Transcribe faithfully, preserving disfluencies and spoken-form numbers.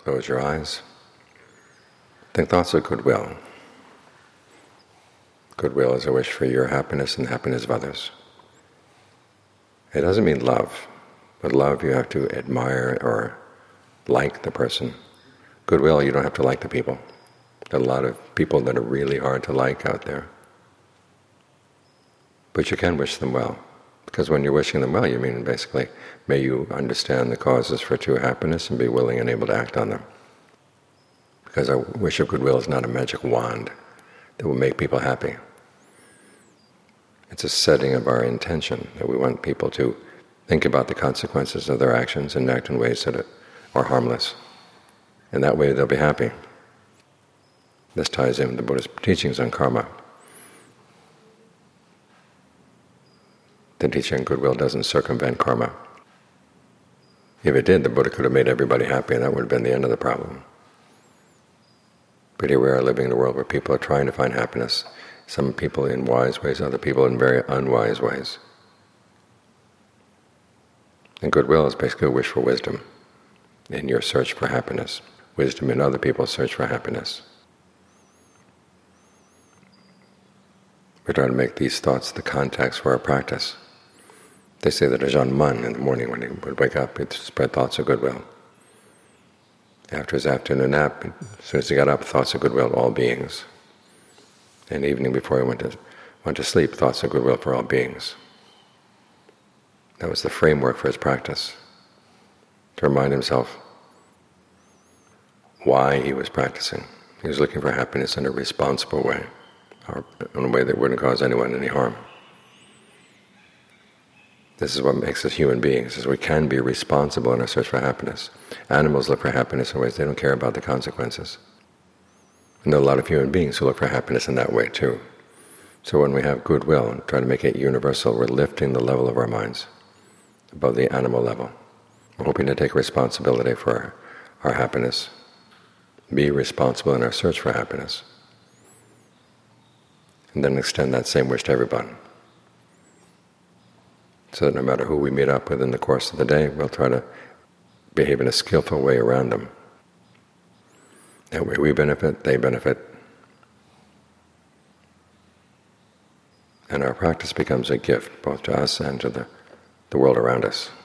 Close your eyes. Think thoughts of goodwill. Goodwill is a wish for your happiness and the happiness of others. It doesn't mean love. With love you have to admire or like the person. Goodwill, you don't have to like the people. There are a lot of people that are really hard to like out there. But you can wish them well. Because when you're wishing them well, you mean basically, may you understand the causes for true happiness and be willing and able to act on them. Because our wish of goodwill is not a magic wand that will make people happy. It's a setting of our intention that we want people to think about the consequences of their actions and act in ways that are harmless. And that way they'll be happy. This ties in with the Buddha's teachings on karma. The teaching on goodwill doesn't circumvent karma. If it did, the Buddha could have made everybody happy and that would have been the end of the problem. But here we are living in a world where people are trying to find happiness. Some people in wise ways, other people in very unwise ways. And goodwill is basically a wish for wisdom in your search for happiness. Wisdom in other people's search for happiness. We try to make these thoughts the context for our practice. They say that Ajahn Mun in the morning when he would wake up, he'd spread thoughts of goodwill. After his afternoon nap, as soon as he got up, thoughts of goodwill to all beings. And the evening before he went to, went to sleep, thoughts of goodwill for all beings. That was the framework for his practice, to remind himself why he was practicing. He was looking for happiness in a responsible way, or in a way that wouldn't cause anyone any harm. This is what makes us human beings, is we can be responsible in our search for happiness. Animals look for happiness in ways they don't care about the consequences. And there are a lot of human beings who look for happiness in that way too. So when we have goodwill and try to make it universal, we're lifting the level of our minds above the animal level. We're hoping to take responsibility for our, our happiness, be responsible in our search for happiness, and then extend that same wish to everyone. So that no matter who we meet up with in the course of the day, we'll try to behave in a skillful way around them. That way we benefit, they benefit, and our practice becomes a gift both to us and to the, the world around us.